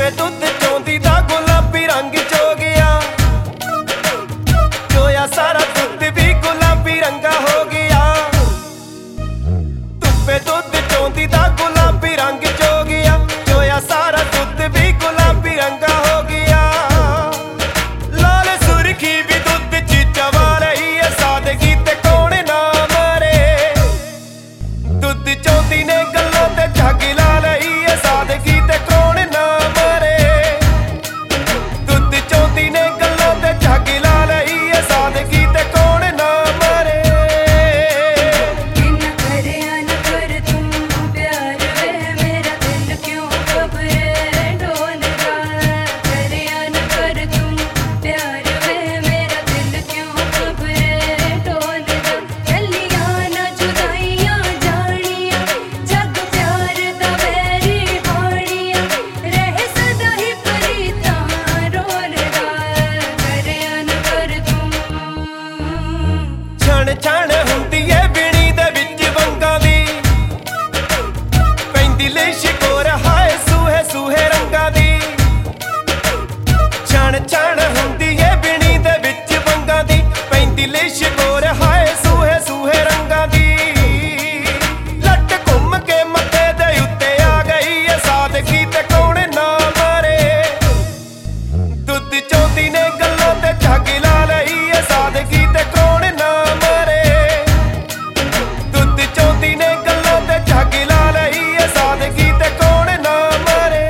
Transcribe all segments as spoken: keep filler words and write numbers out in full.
ਧੁੱਪੇ ਦੁੱਧ ਚੋਂਦੀ ਦਾ ਗੁਲਾਬੀ ਰੰਗ ਚੋ ਗਿਆ, ਚੋਇਆ ਸਾਰਾ ਦੁੱਧ ਵੀ ਗੁਲਾਬੀ ਰੰਗਾ ਹੋ ਗਿਆ। ਧੁੱਪੇ ਦੁੱਧ ਚੋਂਦੀ ਦਾ ਗੁਲਾਬੀ ਰੰਗ ਚੋ ਗਿਆ, ਚੋਇਆ ਸਾਰਾ ਦੁੱਧ ਵੀ ਗੁਲਾਬੀ ਰੰਗਾ ਹੋ ਗਿਆ। ਲਾਲ ਸੁਰਖੀ ਵੀ ਦੁੱਧ ਚ ਚਵਾ ਰਹੀ ਹੈ, ਸਾਦਗੀ ਤੇ ਕੌਣ ਨਾ ਮਰੇ। ਦੁੱਧ ਚੋਂਦੀ ਨੇ ਗੱਲਾਂ ਤੇ ਝੱਗ ਲਾ ਲਈ ਹੈ, ਸਾਦਗੀ ਤੇ ਕੌਣ ਨਾ ਮਰੇ। ਦੁੱਧ ਚੋਂਦੀ ਨੇ ਗੱਲਾਂ ਤੇ ਝੱਗ ਲਾ ਲਈ ਹੈ, ਸਾਦਗੀ ਤੇ ਕੌਣ ਨਾ ਮਰੇ। इन करिया न कर तुम प्यार वे मेरा दिल क्यों घबरे डोलदा। करिया न कर तुम प्यार वे मेरा दिल क्यों घबरे डोलदा। चलिया न जुदाइयां जानियां जग प्यार दा वैरी हानियां, रह सदा ही प्रीतां रोलदा। करिया न कर तुम ਛਣ ਛਣ ਹੁੰਦੀ ਏ ਬਿਣੀ ਦੇ ਵਿੱਚ ਵੰਗਾਂ ਦੀ, ਪੈਂਦੀ ਲਿਸ਼ ਕੋਰ ਹਾਏ ਸੂਹੇ ਸੂਹੇ ਰੰਗਾਂ ਦੀ। ਛਣ ਛਣ ਹੁੰਦੀ ਏ ਬਿਣੀ ਦੇ ਵਿੱਚ ਵੰਗਾਂ ਦੀ, ਪੈਂਦੀ ਲਿਸ਼ ਕੋਰ ਹਾਏ ਸੂਹੇ ਸੂਹੇ ਰੰਗਾਂ ਦੀ। ਲੱਟ ਘੁੰਮ ਕੇ ਮੱਥੇ ਦੇ ਉੱਤੇ ਆ ਗਈ ਏ, ਸਾਦਗੀ ਤੇ ਕੌਣ ਨਾ ਮਰੇ। ਦੁੱਧ ਚੋਂਦੀ ਨੇ ਗੱਲਾਂ ਤੇ ਝੱਗ ਲਾ ਲਈ ਏ, ਸਾਦਗੀ ਤੇ ਕੌਣ ਨਾ ਮਰੇ। ਦੁੱਧ ਚੋਂਦੀ ਨੇ ਗੱਲਾਂ ਤੇ ਝੱਗ ਲਾ ਲਈ ਏ, ਸਾਦਗੀ ਤੇ ਕੌਣ ਨਾ ਮਰੇ।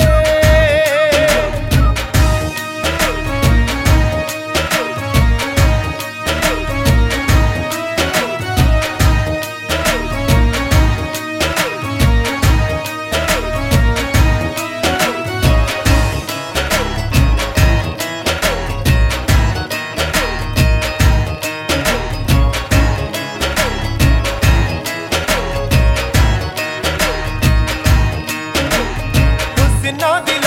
ਹੁਸਨਾਂ ਦੀ